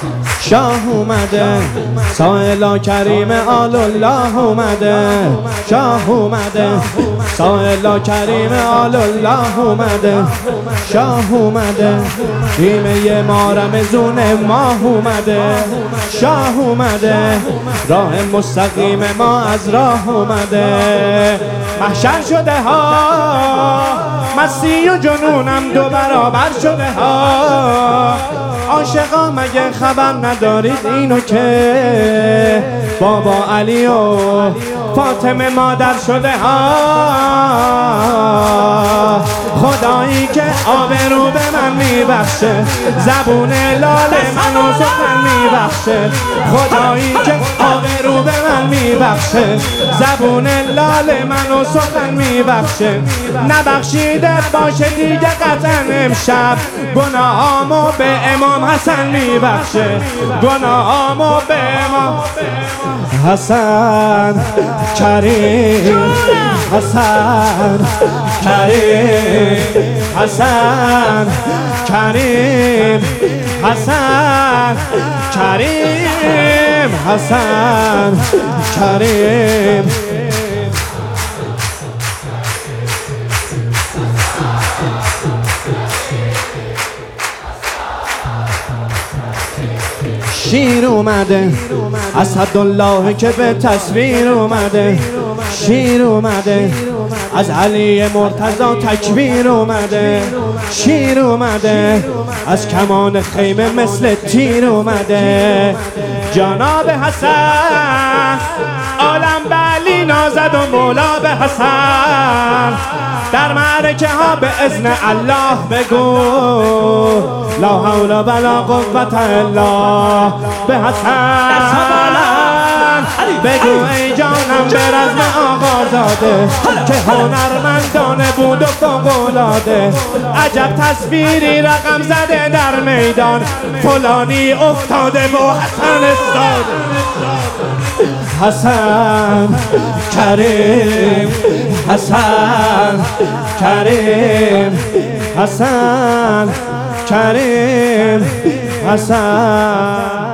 شاه اومده، سائلا کریم آل الله اومده، شاه اومده، سائلا کریم آل الله اومده، شاه اومده، بیمه ما رمزون ماه اومده، شاه اومده، راه مستقیم ما از راه اومده، محشر شده ها، مستی و جنونم دو برابر شده ها، عاشقا مگه خبر ندارید اینو که بابا علی و فاطمه مادر شده ها، خدایی که آبرو به من میبخشه، زبون لاله منو سخن میبخشه، خدایی که آبرو به من میبخشه، زبون لاله منو سخن میبخشه، نبخشیده باشه دیگه قطعا امشب گناهامو به امام حسن میبخشه، گناهامو به امام حسن کریم، حسن کریم، حسن کریم، حسن کریم، حسن کریم. شیر اومده، اسدالله که به تصویر اومده، شیر اومده، از علی مرتضی تکبیر اومده، شیر اومده، از کمان خیمه مثل تیر اومده، جناب حسن عالم به علی نازد و مولا به حسن، در معرکه ها به اذن الله بگو لا حول ولا قوة الا به حسن، بگو ای جانم به رزم آقازاده که هنرمندانه بود و فوق‌العاده، عجب تصویری رقم زده در میدان، فلانی افتاده و حسن استاده، حسن کریم، حسن کریم، حسن کریم، حسن